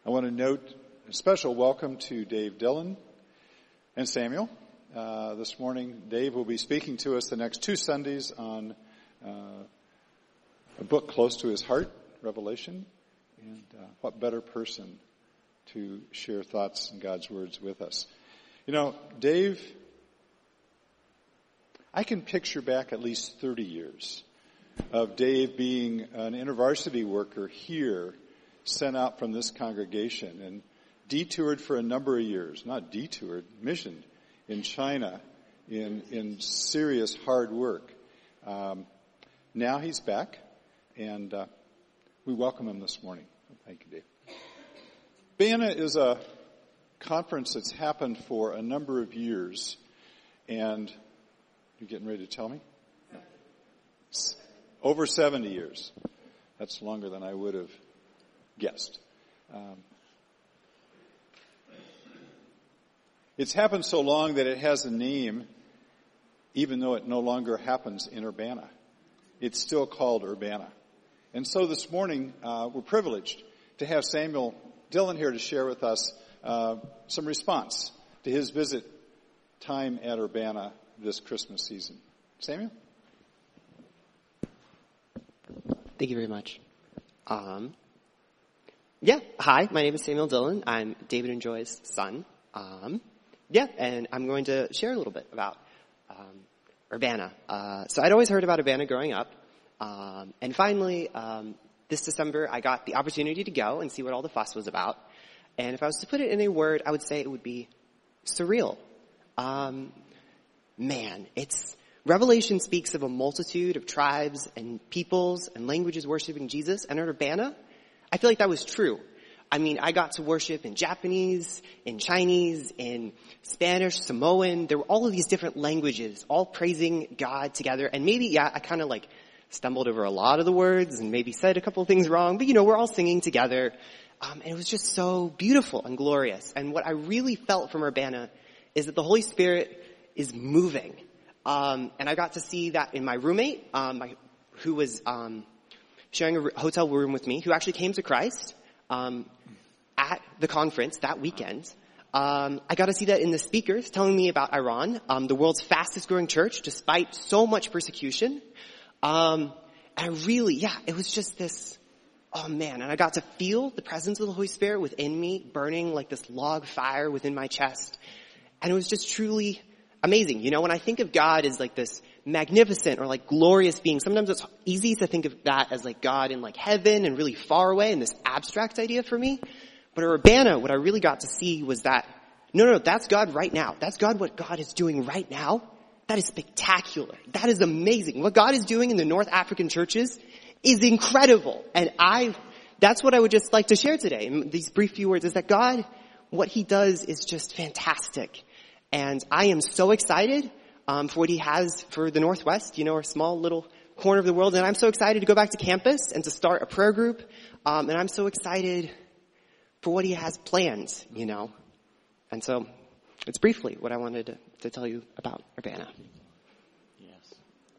I want to note a special welcome to Dave Dillon and Samuel. This morning, Dave will be speaking to us the next 2 Sundays on a book close to his heart, Revelation. And what better person to share thoughts and God's words with us. You know, Dave, I can picture back at least 30 years of Dave being an InterVarsity worker here, sent out from this congregation and detoured for a number of years, not detoured, missioned in China in serious hard work. Now he's back, and we welcome him this morning. Thank you, Dave. BANA is a conference that's happened for a number of years, and you getting ready to tell me? No. Over 70 years. That's longer than I would have guessed. It's happened so long that it has a name, even though it no longer happens in Urbana. It's still called Urbana. And so this morning, we're privileged to have Samuel Dillon here to share with us some response to his visit time at Urbana this Christmas season. Samuel? Thank you very much. Hi, my name is Samuel Dillon. I'm David and Joy's son. And I'm going to share a little bit about Urbana. So I'd always heard about Urbana growing up. And finally, this December, I got the opportunity to go and see what all the fuss was about. And if I was to put it in a word, I would say it would be surreal. Revelation speaks of a multitude of tribes and peoples and languages worshiping Jesus. And at Urbana, I feel like that was true. I mean, I got to worship in Japanese, in Chinese, in Spanish, Samoan. There were all of these different languages, all praising God together. And maybe, I kind of stumbled over a lot of the words and maybe said a couple of things wrong. But, we're all singing together. And it was just so beautiful and glorious. And what I really felt from Urbana is that the Holy Spirit is moving. And I got to see that in my roommate, who was sharing a hotel room with me, who actually came to Christ at the conference that weekend. I got to see that in the speakers telling me about Iran, the world's fastest growing church, despite so much persecution. And it was just this, and I got to feel the presence of the Holy Spirit within me, burning like this log fire within my chest. And it was just truly amazing. When I think of God as like this magnificent or like glorious being, sometimes it's easy to think of that as like God in like heaven and really far away and this abstract idea for me. But at Urbana, what I really got to see was that, no, that's God right now. That's God, what God is doing right now. That is spectacular. That is amazing. What God is doing in the North African churches is incredible. And that's what I would just like to share today in these brief few words, is that God, what he does is just fantastic. And I am so excited for what he has for the Northwest, our small little corner of the world. And I'm so excited to go back to campus and to start a prayer group. And I'm so excited for what he has planned, And so it's briefly what I wanted to tell you about Urbana. Yes.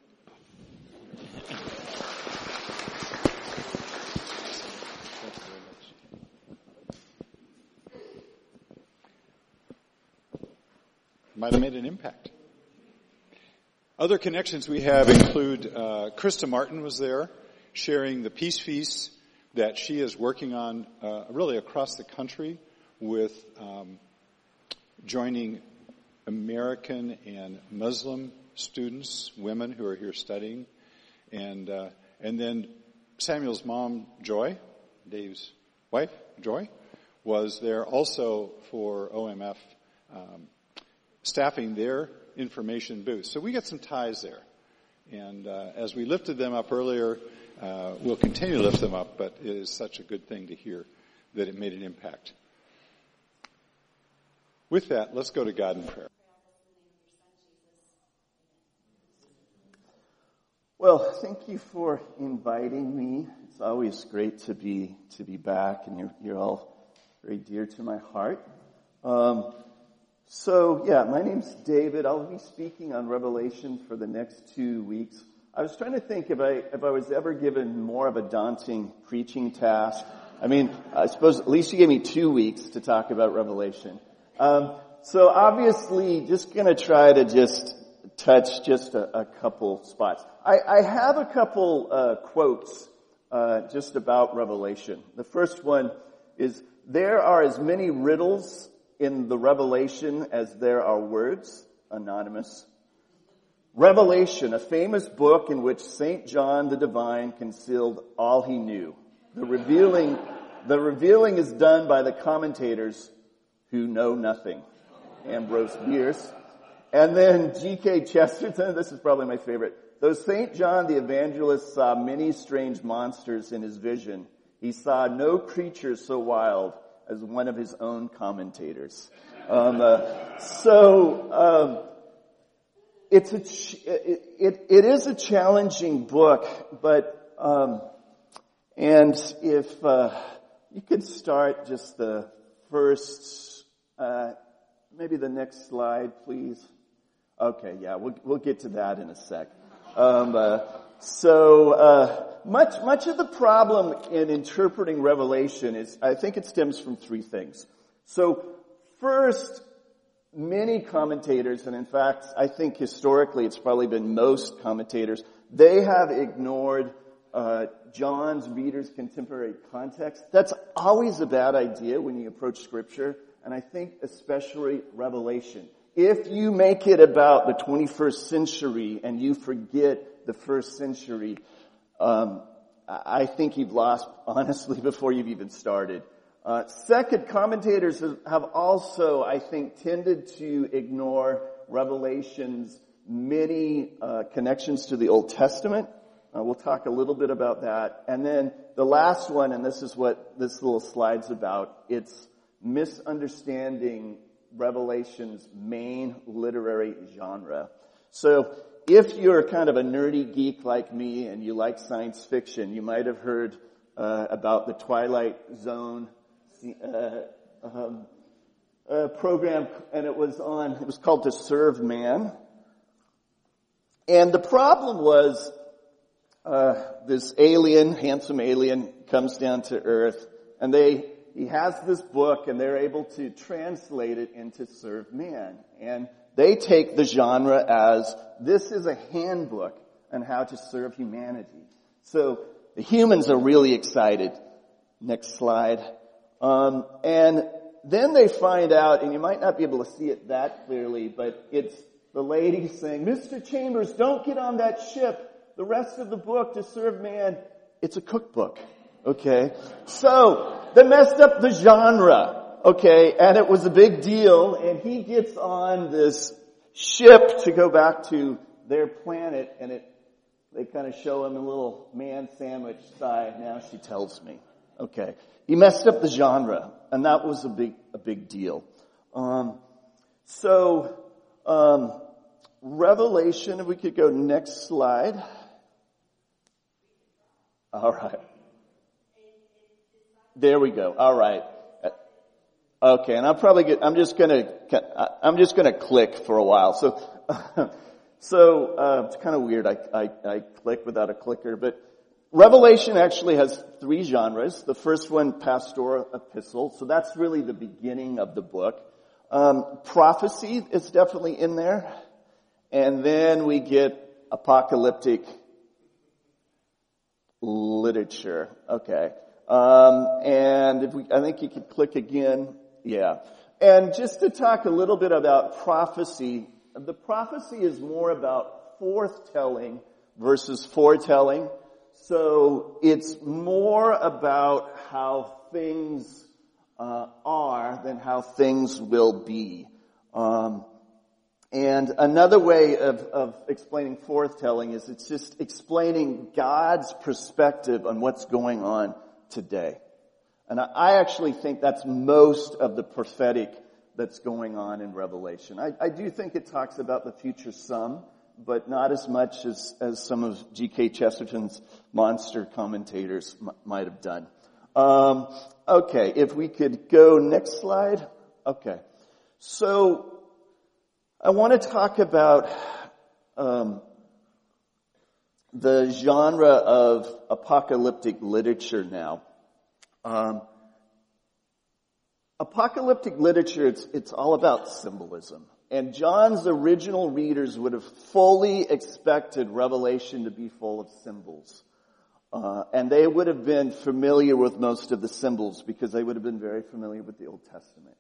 Might have made an impact. Other connections we have include Krista Martin was there sharing the peace feasts that she is working on really across the country with joining American and Muslim students, women who are here studying. And then Samuel's mom, Joy, Dave's wife, Joy, was there also for OMF staffing their information booth. So we got some ties there. And as we lifted them up earlier, we'll continue to lift them up, but it is such a good thing to hear that it made an impact. With that, let's go to God in prayer. Well, thank you for inviting me. It's always great to be back, and you're all very dear to my heart. My name's David. I'll be speaking on Revelation for the next 2 weeks. I was trying to think if I was ever given more of a daunting preaching task, I mean, I suppose at least you gave me 2 weeks to talk about Revelation. So obviously, just going to try to just touch just a couple spots. I have a couple quotes just about Revelation. The first one is, there are as many riddles in the Revelation as there are words. Anonymous. Revelation, a famous book in which St. John the Divine concealed all he knew. The revealing is done by the commentators who know nothing. Ambrose Bierce. And then G.K. Chesterton, this is probably my favorite. Though St. John the Evangelist saw many strange monsters in his vision, he saw no creature so wild as one of his own commentators. It is a challenging book, but and if you could start just the first, maybe the next slide, please. Okay, yeah, we'll get to that in a sec. Much of the problem in interpreting Revelation is, I think it stems from three things. So, first, many commentators, and in fact, I think historically it's probably been most commentators, they have ignored John's reader's contemporary context. That's always a bad idea when you approach Scripture, and I think especially Revelation. If you make it about the 21st century and you forget the first century, I think you've lost, honestly, before you've even started. Second, commentators have also, I think, tended to ignore Revelation's many connections to the Old Testament. We'll talk a little bit about that. And then the last one, and this is what this little slide's about, it's misunderstanding Revelation's main literary genre. So if you're kind of a nerdy geek like me and you like science fiction, you might have heard about the Twilight Zone program, and it was called To Serve Man. And the problem was this handsome alien comes down to Earth, and he has this book, and they're able to translate it into Serve Man. And they take the genre as, this is a handbook on how to serve humanity. So the humans are really excited. Next slide. And then they find out, and you might not be able to see it that clearly, but it's the lady saying, Mr. Chambers, don't get on that ship. The rest of the book, To Serve Man, it's a cookbook. Okay? So, they messed up the genre. Okay? And it was a big deal, and he gets on this ship to go back to their planet, and they kind of show him a little man sandwich side. Now she tells me. Okay. He messed up the genre, and that was a big deal. Revelation, if we could go next slide. All right. There we go. All right. Okay, and I'm just gonna click for a while. So it's kind of weird. I click without a clicker, but Revelation actually has three genres. The first one, pastoral epistle. So that's really the beginning of the book. Prophecy is definitely in there. And then we get apocalyptic literature. Okay. And I think you could click again. Yeah. And just to talk a little bit about prophecy, the prophecy is more about forthtelling versus foretelling. So it's more about how things are than how things will be. And another way of explaining forthtelling is it's just explaining God's perspective on what's going on today. And I actually think that's most of the prophetic that's going on in Revelation. I do think it talks about the future some, but not as much as some of G.K. Chesterton's monster commentators might have done. Okay, if we could go next slide. Okay. So, I want to talk about the genre of apocalyptic literature now. Apocalyptic literature, it's all about symbolism. And John's original readers would have fully expected Revelation to be full of symbols. And they would have been familiar with most of the symbols because they would have been very familiar with the Old Testament.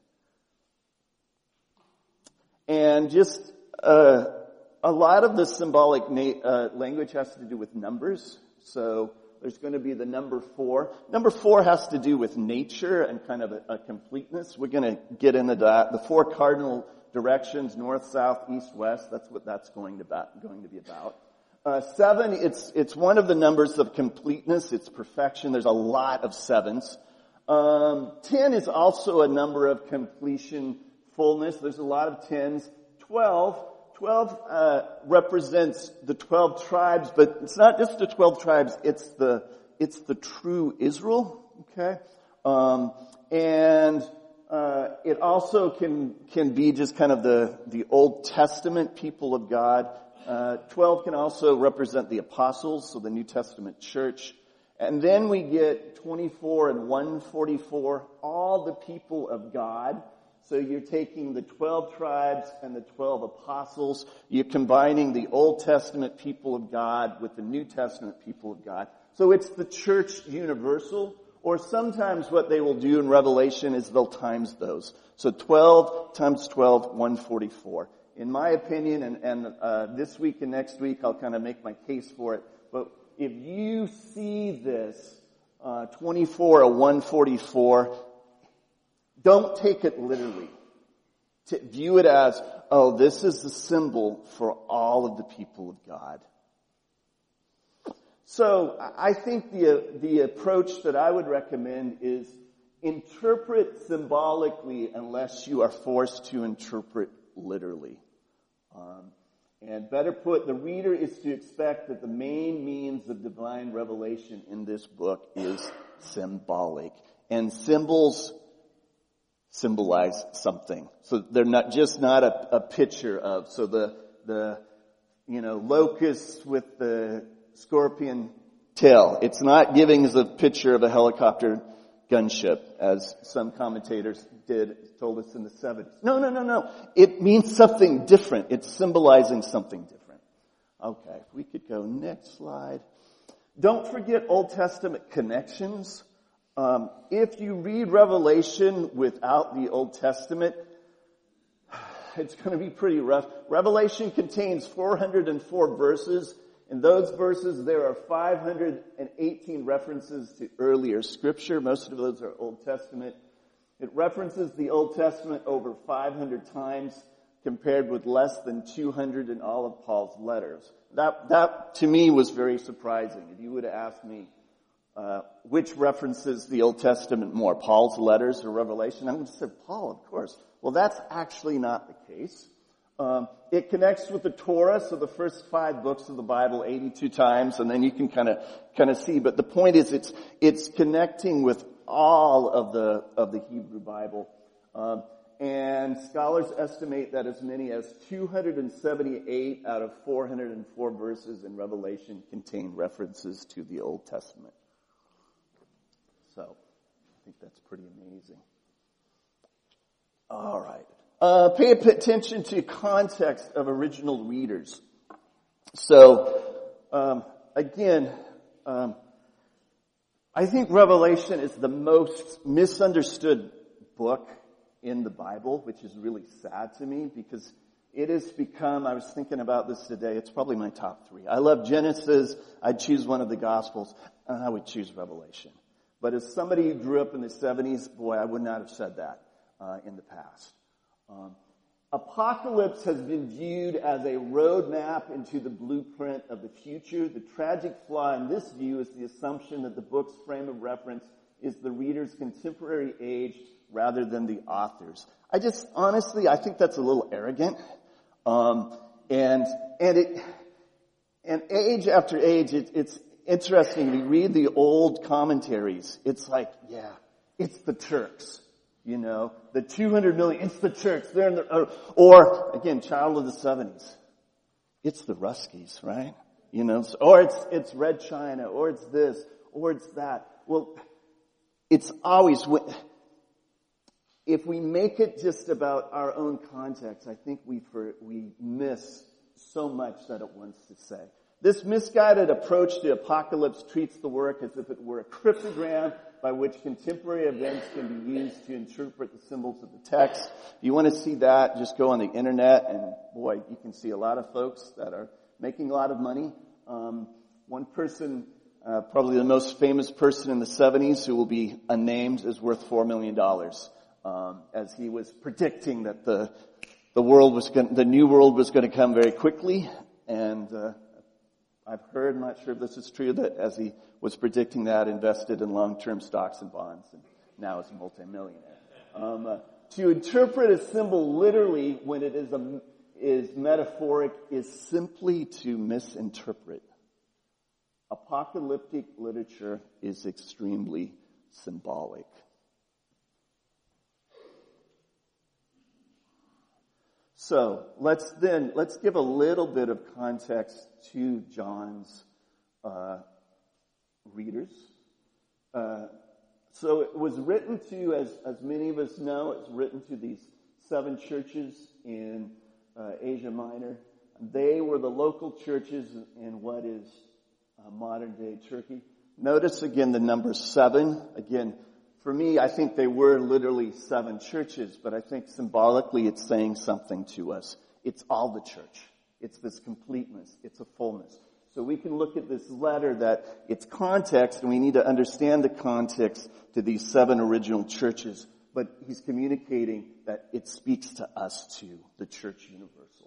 And just a lot of the symbolic language has to do with numbers. So there's going to be the number 4. Number 4 has to do with nature and kind of a completeness. We're going to get into that. The 4 cardinal directions, north, south, east, west, that's what that's going to be about. 7, it's one of the numbers of completeness. It's perfection. There's a lot of 7s. 10 is also a number of completion, fullness. There's a lot of 10s. 12 represents the 12 tribes, but it's not just the 12 tribes. It's the true Israel. Okay, and it also can be just kind of the Old Testament people of God. 12 can also represent the apostles, so the New Testament church. And then we get 24 and 144, all the people of God. So you're taking the 12 tribes and the 12 apostles. You're combining the Old Testament people of God with the New Testament people of God. So it's the church universal. Or sometimes what they will do in Revelation is they'll times those. So 12 times 12, 144. In my opinion, and this week and next week I'll kind of make my case for it. But if you see this 24 or 144, don't take it literally. To view it as, oh, this is the symbol for all of the people of God. So I think the approach that I would recommend is interpret symbolically unless you are forced to interpret literally. And better put, the reader is to expect that the main means of divine revelation in this book is symbolic. And symbols symbolize something. So they're not a picture of, so the locust with the scorpion tail. It's not giving us a picture of a helicopter gunship, as some commentators told us in the 70s. No. It means something different. It's symbolizing something different. Okay, we could go next slide. Don't forget Old Testament connections. If you read Revelation without the Old Testament, it's going to be pretty rough. Revelation contains 404 verses. In those verses, there are 518 references to earlier scripture. Most of those are Old Testament. It references the Old Testament over 500 times, compared with less than 200 in all of Paul's letters. That to me was very surprising. If you would have asked me, which references the Old Testament more, Paul's letters or Revelation, I would have said Paul, of course. Well, that's actually not the case. It connects with the Torah, so the first 5 books of the Bible 82 times, and then you can kind of see. But the point is, it's connecting with all of the Hebrew Bible, and scholars estimate that as many as 278 out of 404 verses in Revelation contain references to the Old Testament. So, I think that's pretty amazing. All right. Pay attention to context of original readers. So, again, I think Revelation is the most misunderstood book in the Bible, which is really sad to me because it has become, I was thinking about this today, it's probably my top 3. I love Genesis, I'd choose one of the Gospels, and I would choose Revelation. But as somebody who grew up in the 70s, boy, I would not have said that in the past. Apocalypse has been viewed as a roadmap into the blueprint of the future. The tragic flaw in this view is the assumption that the book's frame of reference is the reader's contemporary age rather than the author's. I think that's a little arrogant. And age after age, it's interesting. We read the old commentaries. It's like, yeah, it's the Turks. You know, the 200 million, it's the Turks. They're in or again, child of the 70s. It's the Ruskies, right? You know, or it's Red China, or it's this, or it's that. Well, it's always, if we make it just about our own context, I think we miss so much that it wants to say. This misguided approach to apocalypse treats the work as if it were a cryptogram by which contemporary events can be used to interpret the symbols of the text. If you want to see that, just go on the internet, and boy, you can see a lot of folks that are making a lot of money. One person, probably the most famous person in the 70s, who will be unnamed, is worth $4 million, as he was predicting that the new world was going to come very quickly, and I've heard, I'm not sure if this is true, that as he was predicting that, invested in long-term stocks and bonds, and now is a multimillionaire. To interpret a symbol literally when it is metaphoric is simply to misinterpret. Apocalyptic literature is extremely symbolic. So let's give a little bit of context to John's readers. So it was written to, as many of us know, it's written to these 7 churches in Asia Minor. They were the local churches in what is modern day Turkey. Notice again the number 7. Again, for me, I think they were literally 7 churches, but I think symbolically it's saying something to us. It's all the church. It's this completeness. It's a fullness. So we can look at this letter that it's context, and we need to understand the context to these 7 original churches, but he's communicating that it speaks to us too, the church universal.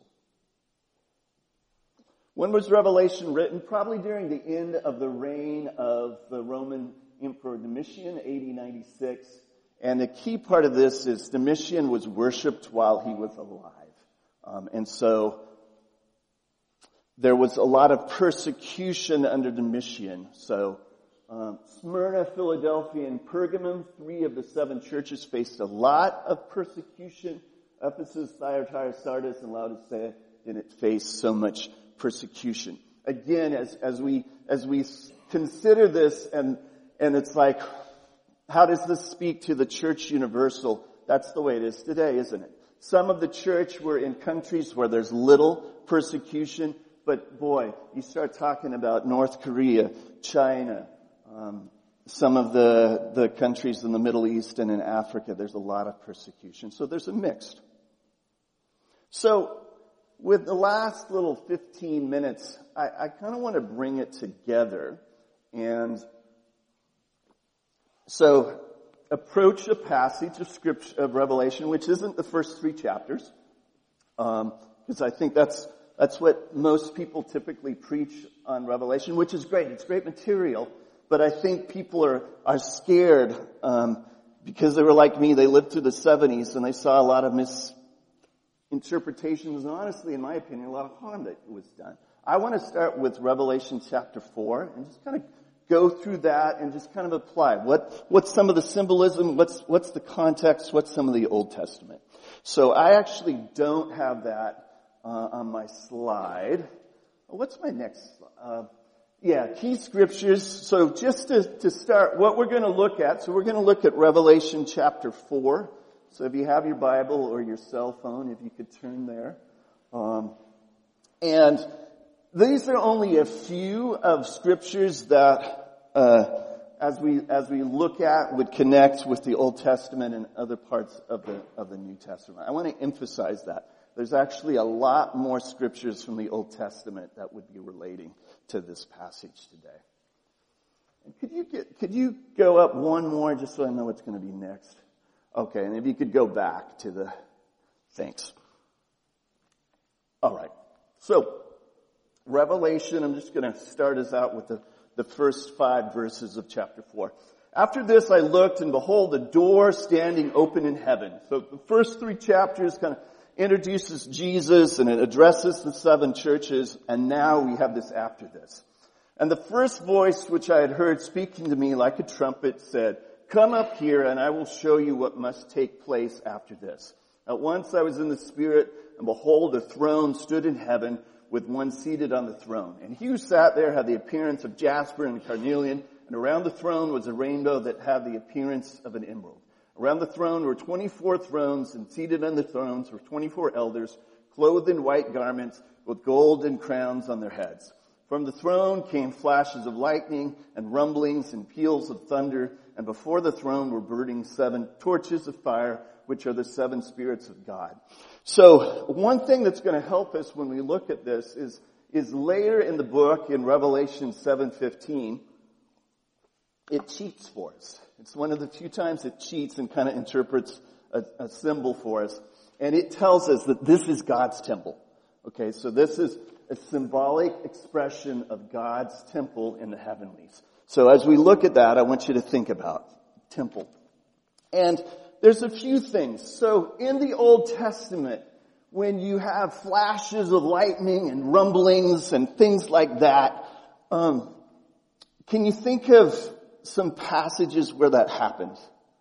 When was Revelation written? Probably during the end of the reign of the Roman Emperor Domitian, AD 96. And the key part of this is Domitian was worshipped while he was alive. And so there was a lot of persecution under Domitian. So Smyrna, Philadelphia, and Pergamum, 3 of the 7 churches, faced a lot of persecution. Ephesus, Thyatira, Sardis, and Laodicea didn't face so much persecution. Again, as we consider this, and it's like, how does this speak to the church universal? That's the way it is today, isn't it? Some of the church were in countries where there's little persecution, but boy, you start talking about North Korea, China, some of the countries in the Middle East and in Africa, there's a lot of persecution. So there's a mix. So with the last little 15 minutes, I kind of want to bring it together and so approach a passage of Scripture, of Revelation, which isn't the first 3 chapters, because I think that's what most people typically preach on Revelation, which is great. It's great material, but I think people are scared because they were like me. They lived through the 70s and they saw a lot of misinterpretations, and honestly, in my opinion, a lot of harm that was done. I want to start with Revelation chapter 4 and just kind of go through that and just kind of apply. What's some of the symbolism? What's the context? What's some of the Old Testament? So I actually don't have that on my slide. What's my next slide? Key scriptures. So just to start, what we're going to look at. So we're going to look at Revelation chapter 4. So if you have your Bible or your cell phone, if you could turn there. And these are only a few of scriptures that, as we look at, would connect with the Old Testament and other parts of the New Testament. I want to emphasize that. There's actually a lot more scriptures from the Old Testament that would be relating to this passage today. And could you go up one more just so I know what's going to be next? Okay, and if you could go back to the, thanks. All right. So, Revelation, I'm just going to start us out with the first 5 verses of chapter 4. After this I looked, and behold, a door standing open in heaven. So the first 3 chapters kind of introduces Jesus, and it addresses the 7 churches, and now we have this after this. And the first voice which I had heard speaking to me like a trumpet said, "Come up here, and I will show you what must take place after this." At once I was in the Spirit, and behold, a throne stood in heaven, with one seated on the throne. And he who sat there had the appearance of jasper and carnelian, and around the throne was a rainbow that had the appearance of an emerald. Around the throne were 24 thrones, and seated on the thrones were 24 elders, clothed in white garments with golden crowns on their heads. From the throne came flashes of lightning and rumblings and peals of thunder, and before the throne were burning 7 torches of fire, which are the 7 spirits of God. So one thing that's going to help us when we look at this is later in the book, in Revelation 7:15, it cheats for us. It's one of the few times it cheats and kind of interprets a symbol for us. And it tells us that this is God's temple. Okay, so this is a symbolic expression of God's temple in the heavenlies. So as we look at that, I want you to think about temple. And there's a few things. So in the Old Testament, when you have flashes of lightning and rumblings and things like that, can you think of some passages where that happened?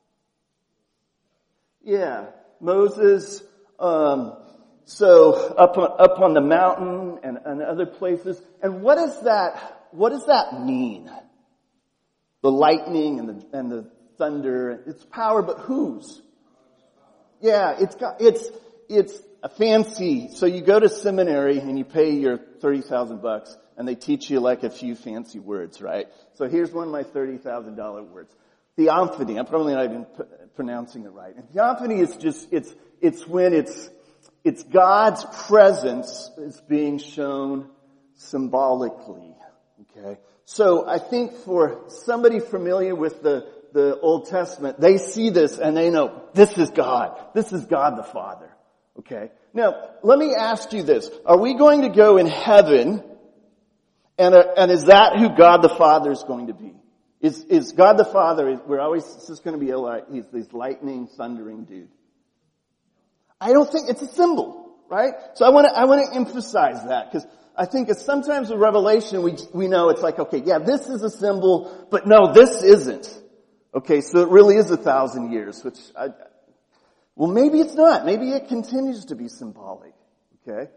Yeah, Moses, so up on the mountain and other places. And what does that mean? The lightning and the thunder, it's power, but whose? Yeah, it's a fancy. So you go to seminary and you pay your $30,000 and they teach you like a few fancy words, right? So here's one of my $30,000 words. Theophany. I'm probably not even pronouncing it right. And theophany is just, it's when it's God's presence is being shown symbolically. Okay? So I think for somebody familiar with the Old Testament, they see this and they know, this is God. This is God the Father. Okay? Now, let me ask you this. Are we going to go in heaven and is that who God the Father is going to be? Is God the Father, it's just going to be he's this lightning, thundering dude. I don't think it's a symbol, right? So I want to emphasize that because I think sometimes with Revelation we know it's like, okay, yeah, this is a symbol, but no, this isn't. Okay, so it really is 1,000 years, which well, maybe it's not. Maybe it continues to be symbolic. Okay?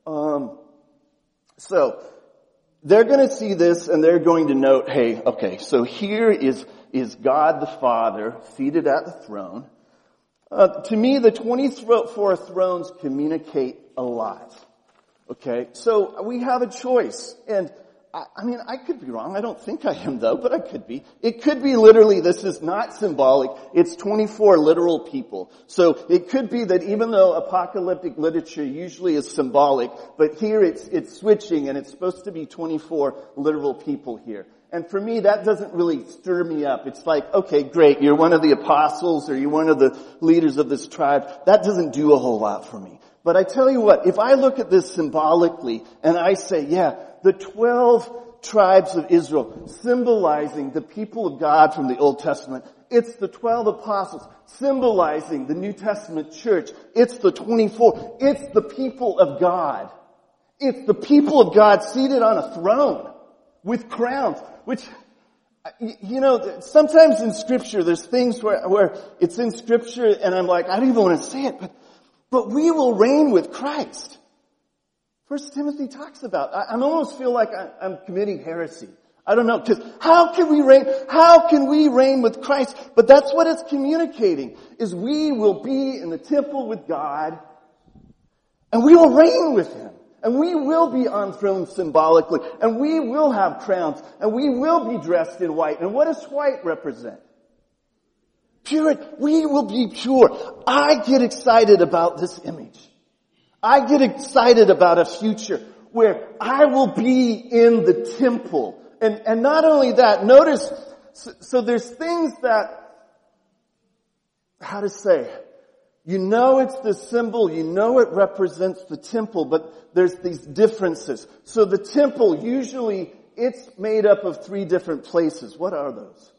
So they're going to see this and they're going to note, hey, okay, so here is God the Father seated at the throne. To me, the 24 thrones communicate a lot. Okay? So we have a choice. And I mean, I could be wrong. I don't think I am though, but I could be. It could be literally, this is not symbolic. It's 24 literal people. So it could be that even though apocalyptic literature usually is symbolic, but here it's switching and it's supposed to be 24 literal people here. And for me, that doesn't really stir me up. It's like, okay, great, you're one of the apostles or you're one of the leaders of this tribe. That doesn't do a whole lot for me. But I tell you what, if I look at this symbolically and I say, yeah, the 12 tribes of Israel symbolizing the people of God from the Old Testament. It's the 12 apostles symbolizing the New Testament church. It's the 24. It's the people of God. It's the people of God seated on a throne with crowns, which, you know, sometimes in Scripture there's things where it's in Scripture and I'm like, I don't even want to say it, but we will reign with Christ. First Timothy talks about, I almost feel like I'm committing heresy. I don't know, because how can we reign? How can we reign with Christ? But that's what it's communicating, is we will be in the temple with God, and we will reign with Him. And we will be on thrones symbolically, and we will have crowns, and we will be dressed in white. And what does white represent? Purity. We will be pure. I get excited about this image. I get excited about a future where I will be in the temple. And not only that, notice, so there's things that, how to say, you know it's the symbol, you know it represents the temple, but there's these differences. So the temple, usually, it's made up of 3 different places. What are those?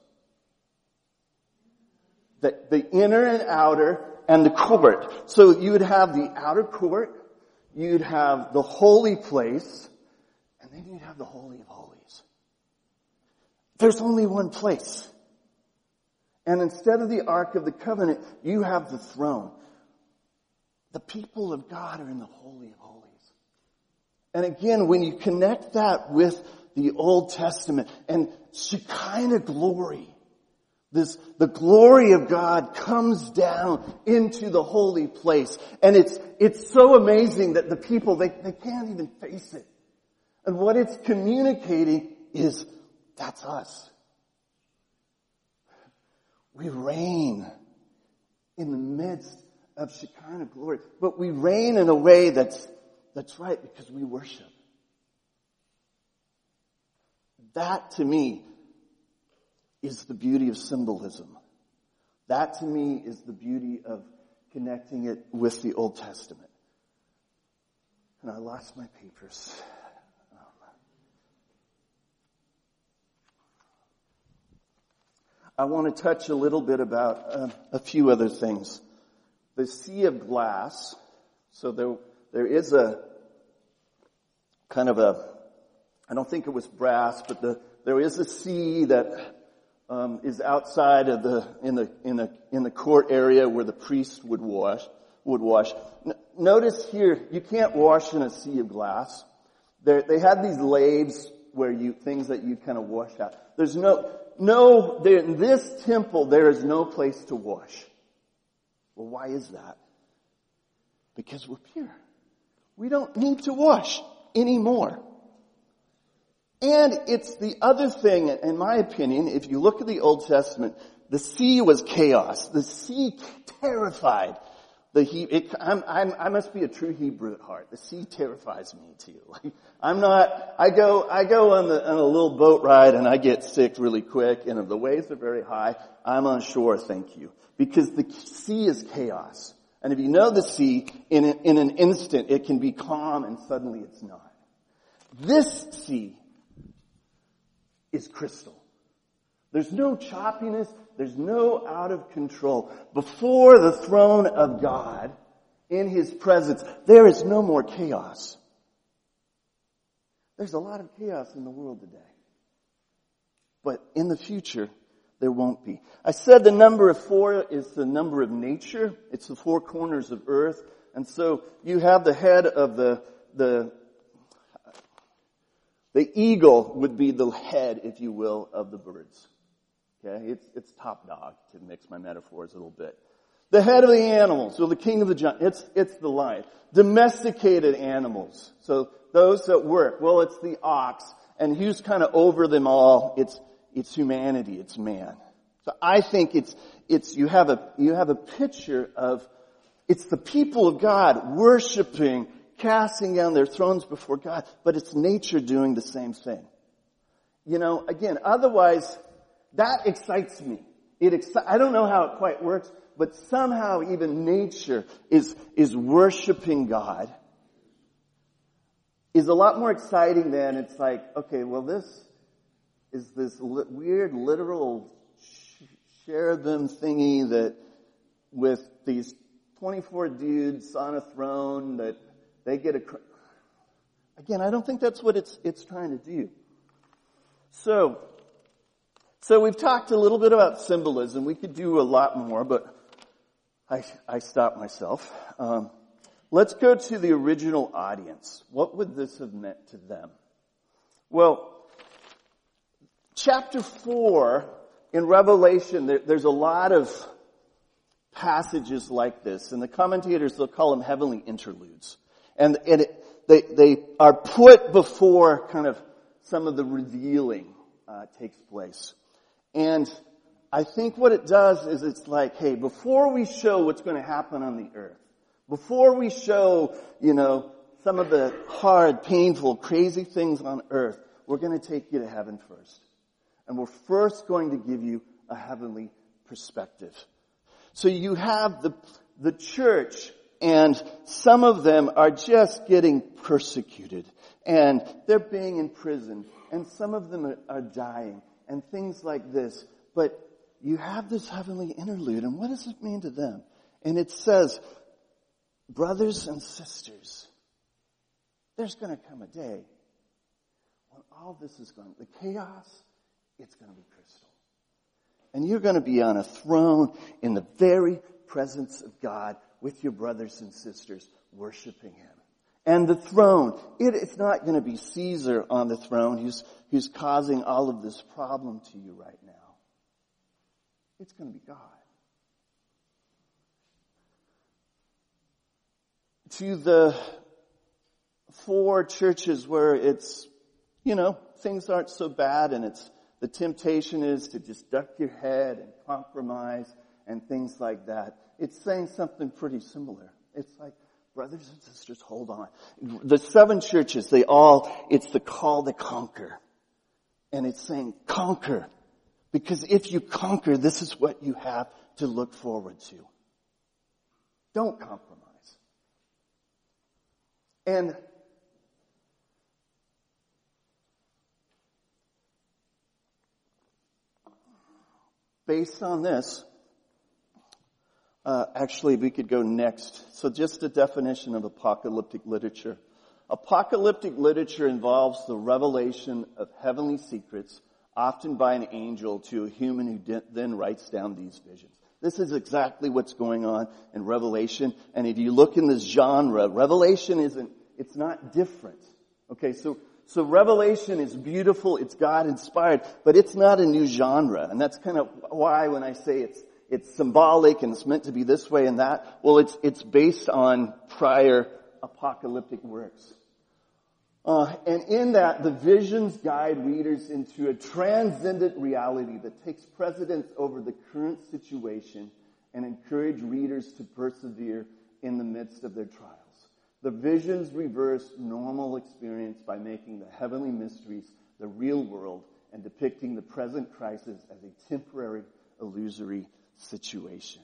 The inner and outer, and the court. So you would have the outer court, you'd have the holy place, and then you'd have the Holy of Holies. There's only one place. And instead of the Ark of the Covenant, you have the throne. The people of God are in the Holy of Holies. And again, when you connect that with the Old Testament and Shekinah glory. The glory of God comes down into the holy place. And it's so amazing that the people, they can't even face it. And what it's communicating is, that's us. We reign in the midst of Shekinah glory. But we reign in a way that's right, because we worship. That, to me, is the beauty of symbolism. That, to me, is the beauty of connecting it with the Old Testament. And I lost my papers. I want to touch a little bit about a few other things. The sea of glass. So there is a kind of I don't think it was brass, but there is a sea that is outside of in the court area where the priest would wash. Notice here, you can't wash in a sea of glass. They had these laves where things that you kind of wash out. There's in this temple there is no place to wash. Well, why is that? Because we're pure. We don't need to wash anymore. And it's the other thing, in my opinion, if you look at the Old Testament, the sea was chaos. The sea terrified I must be a true Hebrew at heart. The sea terrifies me too. I go on a little boat ride and I get sick really quick, and if the waves are very high, I'm on shore, thank you. Because the sea is chaos. And if you know the sea, in an instant, it can be calm and suddenly it's not. This sea is crystal. There's no choppiness. There's no out of control. Before the throne of God, in His presence, there is no more chaos. There's a lot of chaos in the world today. But in the future, there won't be. I said the number 4 is the number of nature. It's the 4 corners of earth. And so you have the head of the eagle would be the head, if you will, of the birds. Okay, it's top dog, to mix my metaphors a little bit. The head of the animals, so the king of the jungle, it's the lion. Domesticated animals, so those that work, well, it's the ox, and who's kind of over them all? It's humanity, it's man. So I think you have a picture of, it's the people of God worshiping, casting down their thrones before God, but it's nature doing the same thing. Again, otherwise, that excites me. I don't know how it quite works, but somehow even nature is worshiping God. Is a lot more exciting than it's like, okay, well, this is this weird literal cherubim thingy that with these 24 dudes on a throne that they get again, I don't think that's what it's trying to do. So we've talked a little bit about symbolism. We could do a lot more, but I stopped myself. Let's go to the original audience. What would this have meant to them? Well, chapter 4 in Revelation, there's a lot of passages like this, and the commentators, they'll call them heavenly interludes. And they are put before kind of some of the revealing takes place. And I think what it does is it's like, hey, before we show what's going to happen on the earth, before we show, some of the hard, painful, crazy things on earth, we're going to take you to heaven first. And we're first going to give you a heavenly perspective. So you have the church, and some of them are just getting persecuted, and they're being imprisoned, and some of them are dying, and things like this. But you have this heavenly interlude, and what does it mean to them? And it says, brothers and sisters, there's going to come a day when all this is gone. The chaos, it's going to be crystal. And you're going to be on a throne in the very presence of God with your brothers and sisters, worshiping Him. And the throne, it's not going to be Caesar on the throne who's causing all of this problem to you right now. It's going to be God. To the 4 churches where it's, things aren't so bad and the temptation is to just duck your head and compromise and things like that. It's saying something pretty similar. It's like, brothers and sisters, hold on. The 7 churches, it's the call to conquer. And it's saying, conquer. Because if you conquer, this is what you have to look forward to. Don't compromise. And based on this, actually we could go next. So just a definition of apocalyptic literature. Apocalyptic literature involves the revelation of heavenly secrets, often by an angel to a human who then writes down these visions. This is exactly what's going on in Revelation. And if you look in this genre, Revelation it's not different. Okay, so Revelation is beautiful, it's God inspired, but it's not a new genre. And that's kind of why when I say it's symbolic and it's meant to be this way and that, well, it's based on prior apocalyptic works. And in that, the visions guide readers into a transcendent reality that takes precedence over the current situation and encourage readers to persevere in the midst of their trials. The visions reverse normal experience by making the heavenly mysteries the real world and depicting the present crisis as a temporary, illusory situation.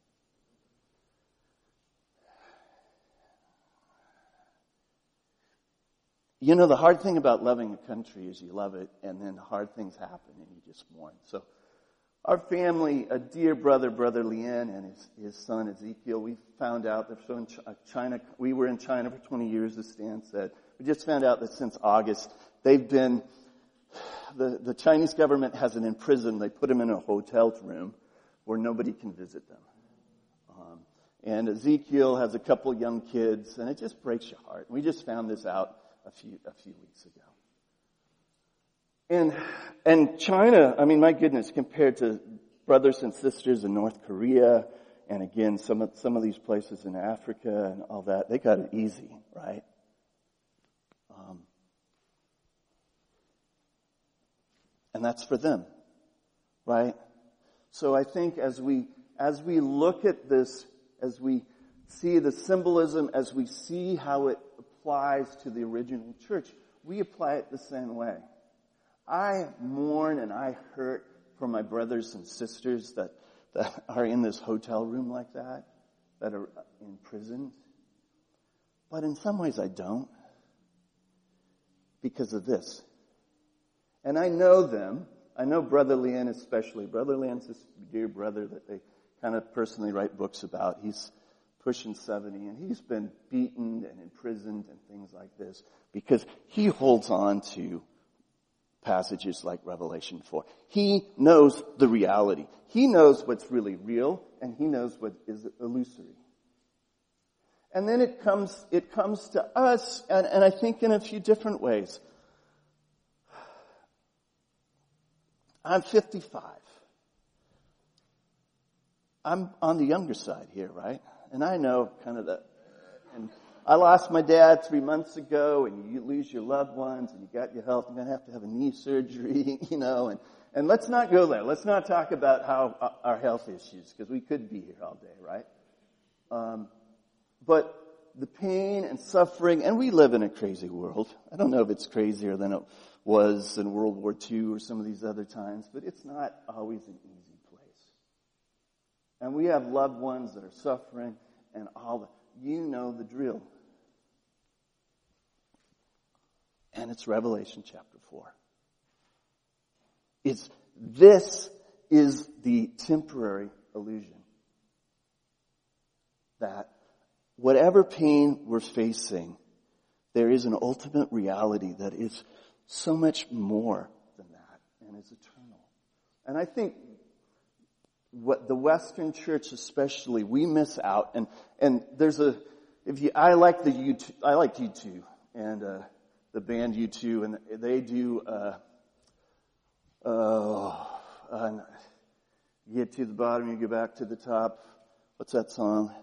The hard thing about loving a country is you love it, and then hard things happen, and you just mourn. So, our family, a dear brother Lien, and his son Ezekiel, we found out that in China, we were in China for 20 years, as Stan said. We just found out that since August, they've been, the Chinese government has them in prison. They put them in a hotel room where nobody can visit them. And Ezekiel has a couple young kids, and it just breaks your heart. We just found this out a few weeks ago. And China, my goodness, compared to brothers and sisters in North Korea, and again, some of these places in Africa and all that, they got it easy, right? And that's for them, right? So I think as we look at this, as we see the symbolism, as we see how it applies to the original church, we apply it the same way. I mourn and I hurt for my brothers and sisters that are in this hotel room like that are imprisoned. But in some ways I don't, because of this. And I know them. I know Brother Lien especially. Brother Lien's this dear brother that they kind of personally write books about. He's pushing 70, and he's been beaten and imprisoned and things like this because he holds on to passages like Revelation 4. He knows the reality. He knows what's really real, and he knows what is illusory. And then it comes to us, and I think in a few different ways. I'm 55. I'm on the younger side here, right? And I know kind of and I lost my dad 3 months ago, and you lose your loved ones, and you got your health. I'm going to have a knee surgery, and let's not go there. Let's not talk about how our health issues, because we could be here all day, right? But the pain and suffering, and we live in a crazy world. I don't know if it's crazier than it was in World War II or some of these other times, but it's not always an easy place. And we have loved ones that are suffering, and all that. You know the drill. And it's Revelation chapter 4. This is the temporary illusion. That whatever pain we're facing, there is an ultimate reality that is so much more than that and is eternal. And I think what the Western church especially, we miss out. And there's I like U2 and the band U2, and they do. You get to the bottom, you go back to the top. What's that song?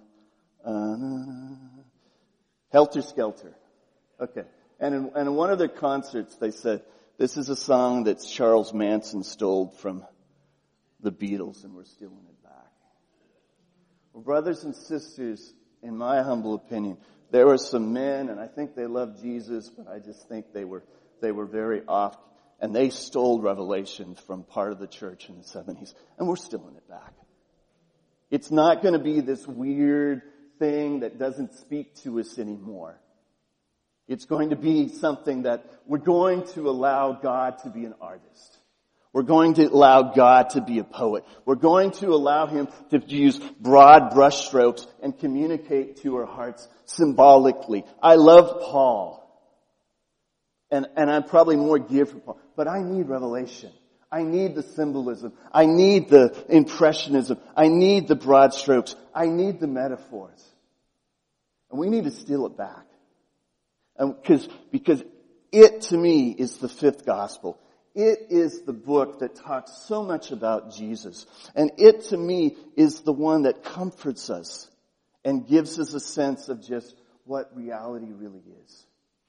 Helter Skelter. Okay. And in one of their concerts, they said, this is a song that Charles Manson stole from the Beatles, and we're stealing it back. Well, brothers and sisters, in my humble opinion, there were some men, and I think they loved Jesus, but I just think they were very off, and they stole revelation from part of the church in the 70s, and we're stealing it back. It's not going to be this weird thing that doesn't speak to us anymore. It's going to be something that we're going to allow God to be an artist. We're going to allow God to be a poet. We're going to allow Him to use broad brushstrokes and communicate to our hearts symbolically. I love Paul. And I'm probably more geared for Paul. But I need revelation. I need the symbolism. I need the impressionism. I need the broad strokes. I need the metaphors. And we need to steal it back. Because it, to me, is the fifth gospel. It is the book that talks so much about Jesus. And it, to me, is the one that comforts us and gives us a sense of just what reality really is.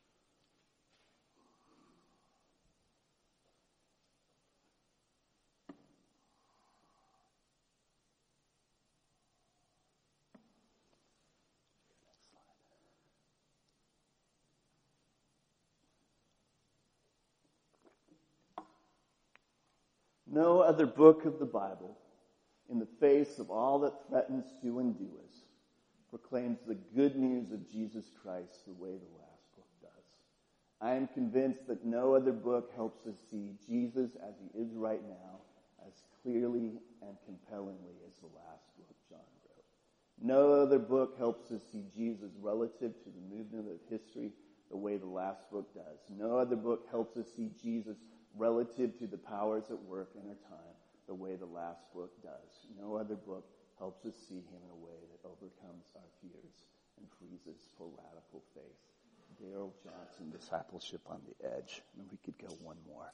No other book of the Bible, in the face of all that threatens to undo us, proclaims the good news of Jesus Christ the way the last book does. I am convinced that no other book helps us see Jesus as He is right now, as clearly and compellingly as the last book John wrote. No other book helps us see Jesus relative to the movement of history the way the last book does. No other book helps us see Jesus relative to the powers at work in our time, the way the last book does. No other book helps us see Him in a way that overcomes our fears and frees us for radical faith. Darrell Johnson, Discipleship on the Edge. And we could go one more.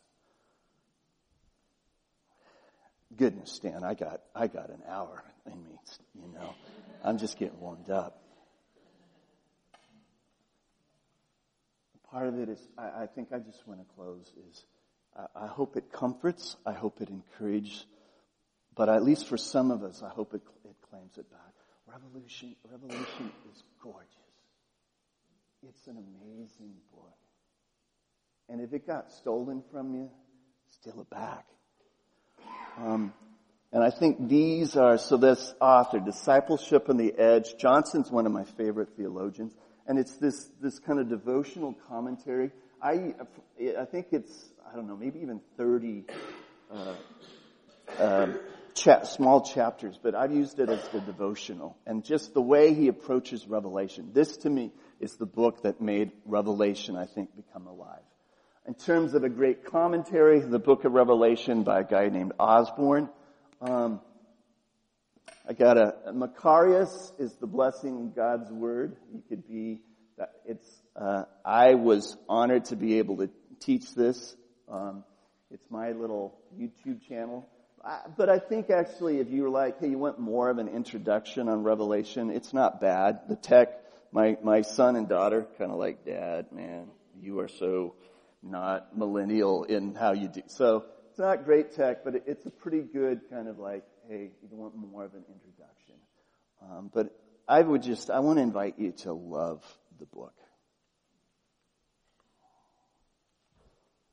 Goodness, Stan, I got an hour in me, you know. I'm just getting warmed up. Part of it is, I think I just want to close is, I hope it comforts. I hope it encourages. But at least for some of us, I hope it claims it back. Revelation is gorgeous. It's an amazing book. And if it got stolen from you, steal it back. And I think these are, so this author, Discipleship on the Edge, Johnson's one of my favorite theologians. And it's this kind of devotional commentary. I think it's, I don't know, maybe even 30 small chapters, but I've used it as the devotional. And just the way he approaches Revelation. This, to me, is the book that made Revelation, I think, become alive. In terms of a great commentary, the book of Revelation by a guy named Osborne. I got Macarius is the blessing in God's word. You could be, I was honored to be able to teach this. It's my little YouTube channel. But I think actually if you were like, hey, you want more of an introduction on Revelation, it's not bad. The tech, my son and daughter kind of like, Dad, man, you are so not millennial in how you do. So it's not great tech, but it's a pretty good kind of like, hey, you want more of an introduction. But I want to invite you to love the book.